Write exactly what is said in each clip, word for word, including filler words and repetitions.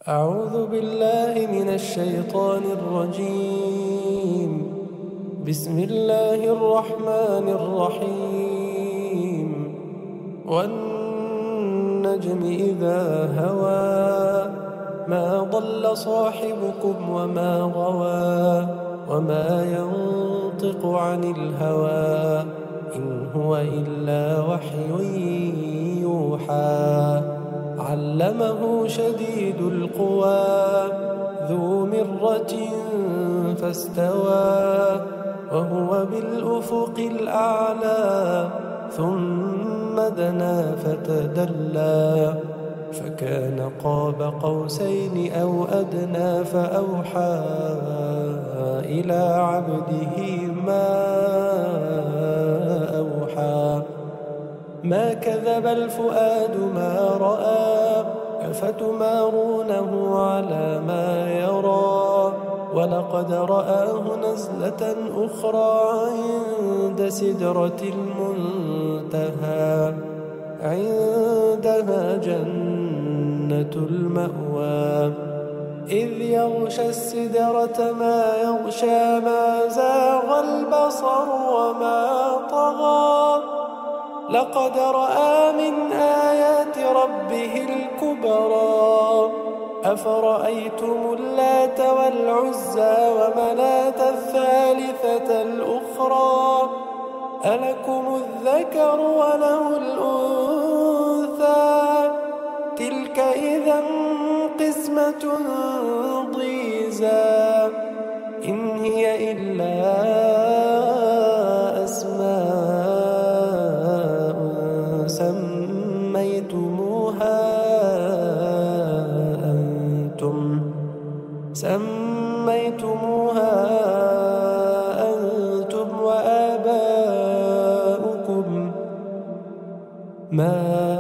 أعوذ بالله من الشيطان الرجيم. بسم الله الرحمن الرحيم. والنجم إذا هوى ما ضل صاحبكم وما غوى وما ينطق عن الهوى إن هو إلا وحي يوحى. علمه شديد القوى ذو مرة فاستوى وهو بالأفق الأعلى ثم دنا فتدلى فكان قاب قوسين أو أدنى فأوحى إلى عبده ما أوحى. ما كذب الفؤاد ما رأى أفتمارونه على ما يرى ولقد رآه نزلة أخرى عند سدرة المنتهى عندها جنة المأوى إذ يغشى السدرة ما يغشى ما زاغ البصر وما طغى لقد رأى من آيات ربه الكبرى أفرأيتم اللات والعزى ومناة الثالثة الأخرى ألكم الذكر وله الأنثى تلك إذا قسمة ضيزى إن هي إلا أسماء سميتموها أنتم سميتموها أنتم وآباؤكم ما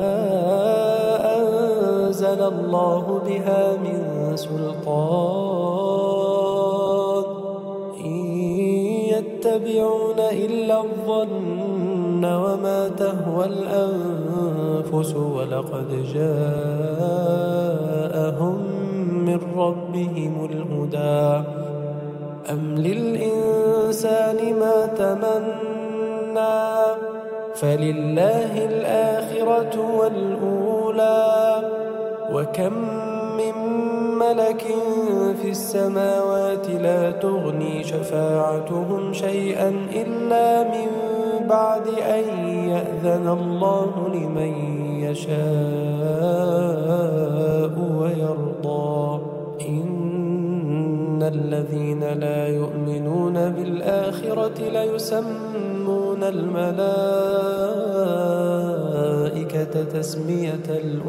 أنزل الله بها من سلطان إن يتبعون إلا الظن وما تهوى الأنفس ولقد جاءهم من ربهم الهدى أم للإنسان ما تمنى فلله الآخرة والأولى وكم من ملك في السماوات لا تغني شفاعتهم شيئا إلا من بعد أن يأذن الله لمن يشاء ويرضى إن الذين لا يؤمنون بالآخرة ليسمون الملائكة تسمية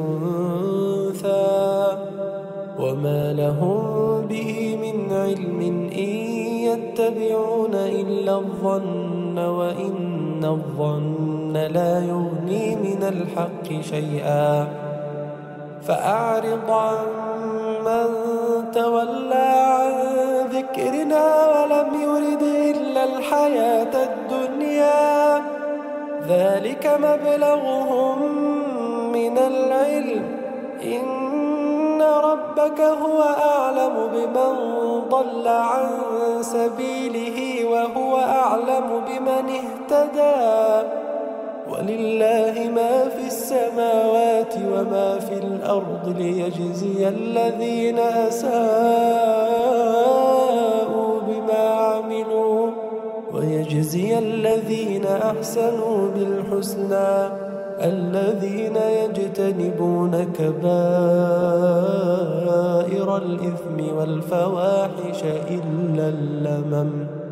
الأنثى وما لهم به من علم إن يتبعون إلا الظن وإن الظن لا يغني من الحق شيئا فأعرض عن من تولى عن ذكرنا ولم يرد إلا الحياة الدنيا ذلك مبلغهم من العلم إن ربك هو أعلم بمن ضل عن سبيله وهو أعلم بمن اهتدى ولله ما في السماوات وما في الأرض ليجزي الذين أساءوا بما عملوا ويجزي الذين أحسنوا بالحسنى الذين يجتنبون كبائر الإثم والفواحش إلا اللمم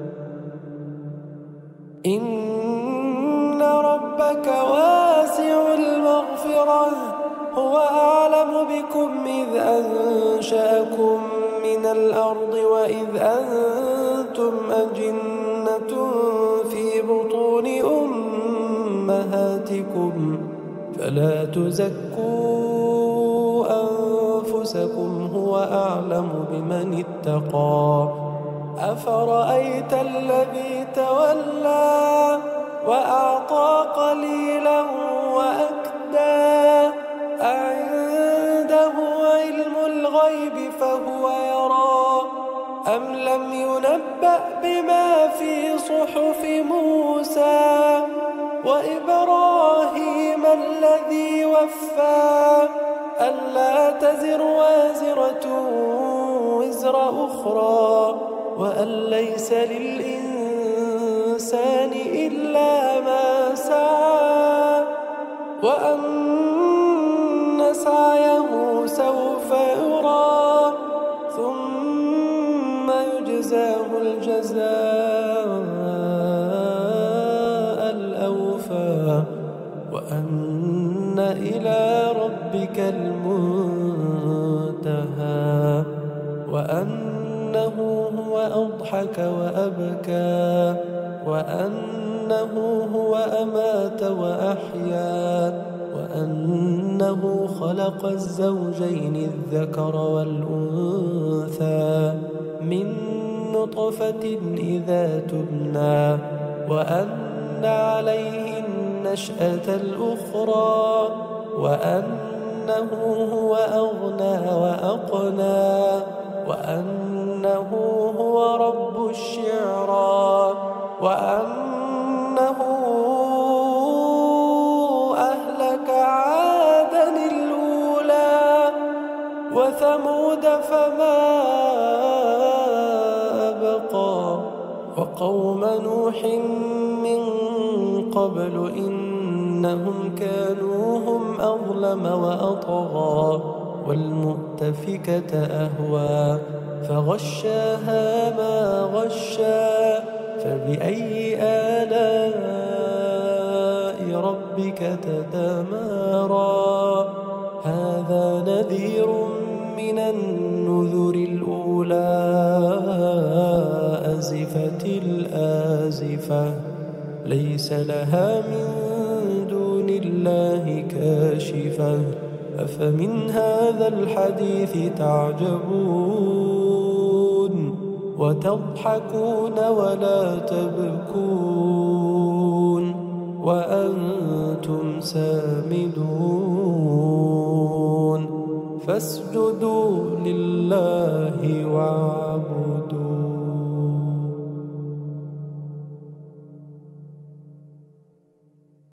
إن ربك واسع المغفرة هو أعلم بكم إذ أنشأكم من الأرض وإذ أنتم أجنة في بطون أمهاتكم فلا تزكوا أنفسكم هو أعلم بمن اتقى أفرأيت الذي تولى وأعطى قليلا وأكدى أعنده علم بالغيب فهو يرى أم لم ينبأ بما في صحف موسى وإبراهيم الذي وفى ألا تزر وازرة وزر أخرى وأن ليس للإنسان إلا ما سعى وأن سعيه سوف يرى ثم يجزاه الجزاء الأوفى وأن إلى ربك المنتهى وأنه هو أضحك وأبكى وأنه هو أمات وأحيا وأنه خلق الزوجين الذكر والأنثى من نطفة إذا تبنى وأن عليه النشأة الأخرى وأنه هو أغنى وأقنى وأنه هو رب الشعرى وأنه أهلك عادا الأولى وثمود فما أبقى وقوم نوح من قبل إنهم كانوا هم أظلم وأطغى والمؤتفكة أهوى فغشاها ما غشا فبأي آلاء ربك تتمارى هذا نذير من النذر الأولى أزفت الآزفة ليس لها من دون الله كاشفة أفمن هذا الحديث تعجبون وتضحكون ولا تبكون وأنتم سامدون فاسجدوا لله واعبدوا